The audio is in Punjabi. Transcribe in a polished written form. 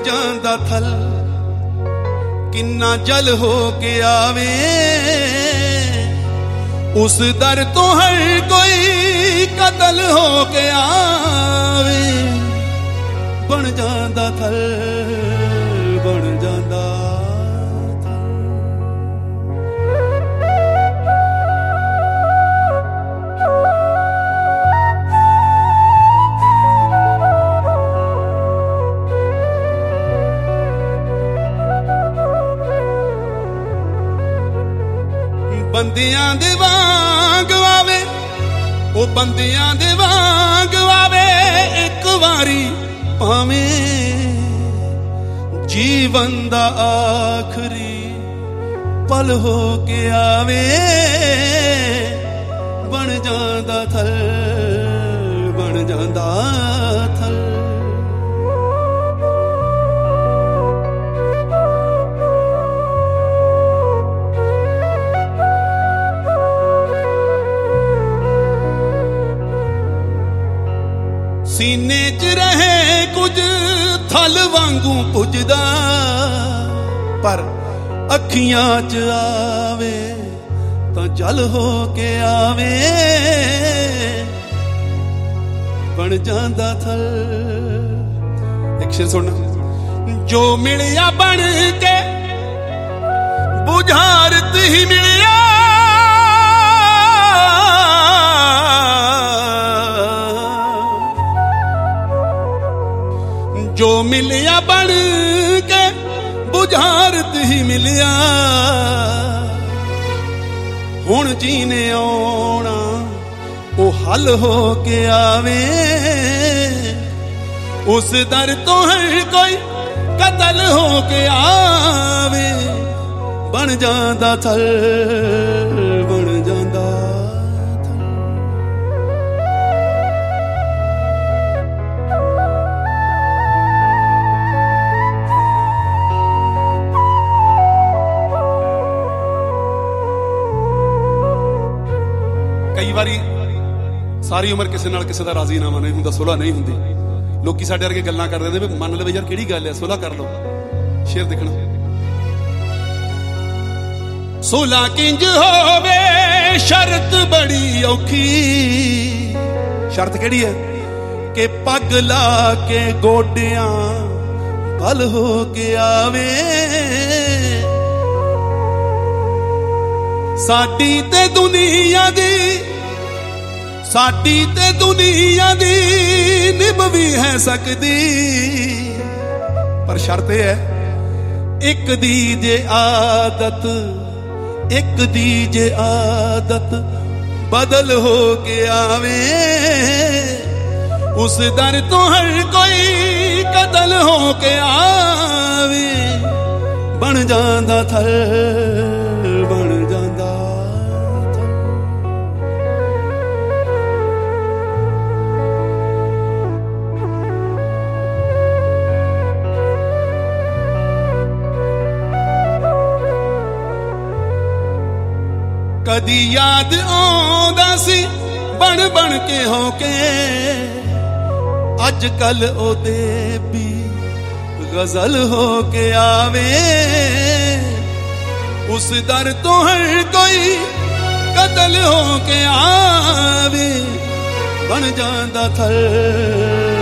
ਜਾਂਦਾ ਥਲ ਕਿੰਨਾ ਜਲ ਹੋ ਕੇ ਆਵੇ ਉਸ ਦਰ ਤੋਂ ਹਰ ਕੋਈ ਕਤਲ ਹੋ ਕੇ ਆਵੇ ਬਣ ਜਾਂਦਾ ਥਲ ਬਣ ਜਾਂਦਾ ਬੰਦਿਆਂ ਦੇ ਵਾਂਗ ਆਵੇ ਉਹ ਬੰਦਿਆਂ ਦੇ ਵਾਂਗ ਆਵੇ ਇੱਕ ਵਾਰੀ ਭਾਵੇਂ ਜੀਵਨ ਦਾ ਆਖਰੀ ਪਲ ਹੋ ਕੇ ਆਵੇ ਬਣ ਜਾਂਦਾ ਥਲ ਬਣ ਜਾਂਦਾ ਥਲ ਸੀਨੇ ਚ ਰਹੇ ਕੁਝ ਥਲ ਵਾਂਗੂ ਪੁੱਜਦਾ ਪਰ ਅੱਖੀਆਂ ਚ ਆਵੇ ਤਾਂ ਜਲ ਹੋ ਕੇ ਆਵੇ ਬਣ ਜਾਂਦਾ ਥਲ ਇੱਕ ਸ਼ੇਰ ਸੁਣਨਾ ਜੋ ਮਿਲਿਆ ਬਣ ਕੇ ਬੁਝਾਰਤ ਹੀ ਮਿਲਿਆ ਜੋ ਮਿਲਿਆ ਬਣ ਕੇ ਬੁਝਾਰਤ ਹੀ ਮਿਲਿਆ ਹੁਣ ਜੀਨੇ ਆਉਣਾ ਉਹ ਹੱਲ ਹੋ ਕੇ ਆਵੇ ਉਸ ਦਰ ਤੋਂ ਹਰ ਕੋਈ ਕਤਲ ਹੋ ਕੇ ਆਵੇ ਬਣ ਜਾਂਦਾ ਥਲ ਬਣ ਜਾਂਦਾ ਕਈ ਵਾਰੀ ਸਾਰੀ ਉਮਰ ਕਿਸੇ ਨਾਲ ਕਿਸੇ ਦਾ ਰਾਜ਼ੀਨਾਮਾ ਨਹੀਂ ਹੁੰਦਾ ਸੁਲ੍ਹਾ ਨਹੀਂ ਹੁੰਦੀ ਲੋਕੀ ਸਾਡੇ ਵਰਗੇ ਗੱਲਾਂ ਕਰਦੇ ਨੇ ਵੀ ਮੰਨ ਲਵੇ ਯਾਰ ਕਿਹੜੀ ਗੱਲ ਹੈ ਸੁਲ੍ਹਾ ਕਰ ਲਓ ਸ਼ੇਰ ਦੇਖਣਾ ਸੁਲ੍ਹਾ ਕਿੰਜ ਹੋਵੇ ਸ਼ਰਤ ਬੜੀ ਔਖੀ ਸ਼ਰਤ ਕਿਹੜੀ ਹੈ ਕਿ ਪੱਗ ਲਾ ਕੇ ਗੋਡਿਆਂ ਬਲ ਹੋ ਕੇ ਆਵੇ ਸਾਡੀ ਤੇ ਦੁਨੀਆ ਦੀ ਨਿਭ ਵੀ ਹੈ ਸਕਦੀ ਪਰ ਸ਼ਰਤ ਇਹ ਹੈ ਇੱਕ ਦੀ ਜੇ ਆਦਤ ਬਦਲ ਹੋ ਕੇ ਆਵੇ ਉਸ ਦਰ ਤੋਂ ਹਰ ਕੋਈ ਕਤਲ ਹੋ ਕੇ ਆਵੇ ਬਣ ਜਾਂਦਾ ਥਲ ਬਣ ਜਾਂਦਾ ਕਦੀ ਯਾਦ ਆਉਂਦਾ ਸੀ ਬਣ ਬਣ ਕੇ ਹੋ ਕੇ ਅੱਜ ਕੱਲ ਉਹਦੇ ਵੀ ਗਜ਼ਲ ਹੋ ਕੇ ਆਵੇ ਉਸ ਦਰ ਤੋਂ ਹਰ ਕੋਈ ਕਤਲ ਹੋ ਕੇ ਆਵੇ ਬਣ ਜਾਂਦਾ ਥਲ